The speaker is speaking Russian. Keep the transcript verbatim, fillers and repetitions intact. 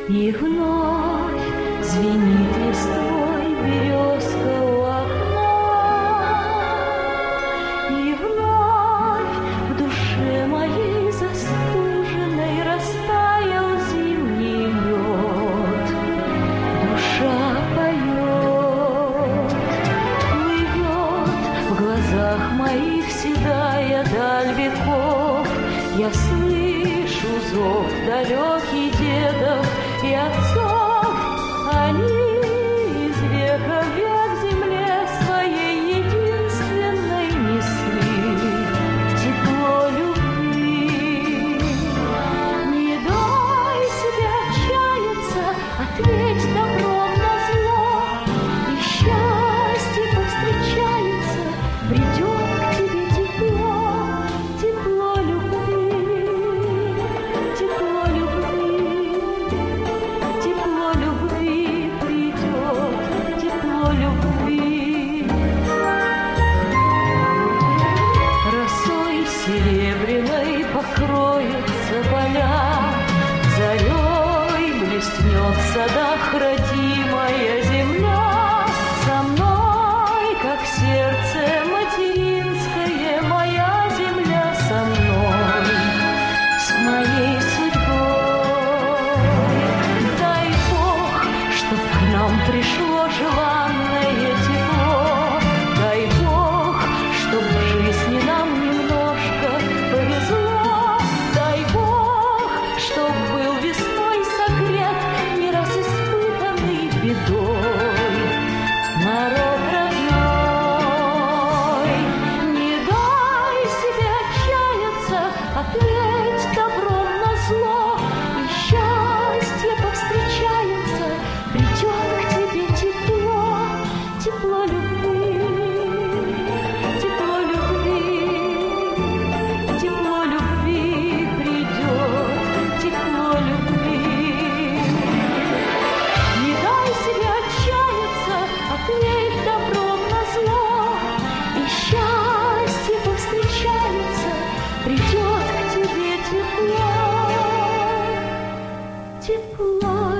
И вновь звенит листвой березка у окна, и вновь в душе моей застуженной растаял зимний лед. Душа поет, плывет в глазах моих седая даль веков. Я слышу зов далекий дедов и отцов, они из века в век земле своей единственной несли тепло любви. Не дай себе отчаяться, ответь добром на зло, и счастье повстречается, придет к тебе тепло, тепло любви, тепло любви. Тепло любви придет, тепло любви. Росой серебряной покроются поля, зарей блеснет в садах родимая земля. Со мной, как сердце материнское, моя земля со мной, с моей судьбой. Дай Бог, чтоб к нам пришло желанное тепло. Дай Бог, чтоб в жизни нам немножко повезло. Дай Бог, чтоб был весной согрет не раз испытанный бедой народ родной. Не дай себе отчаяться, ответь добром на зло, и счастье повстречается, придет к тебе тепло, тепло любви, тепло любви, тепло любви придет, тепло любви. Не дай себе отчаяться, ответь добром на зло, и счастье повстречается, придет к тебе тепло, тепло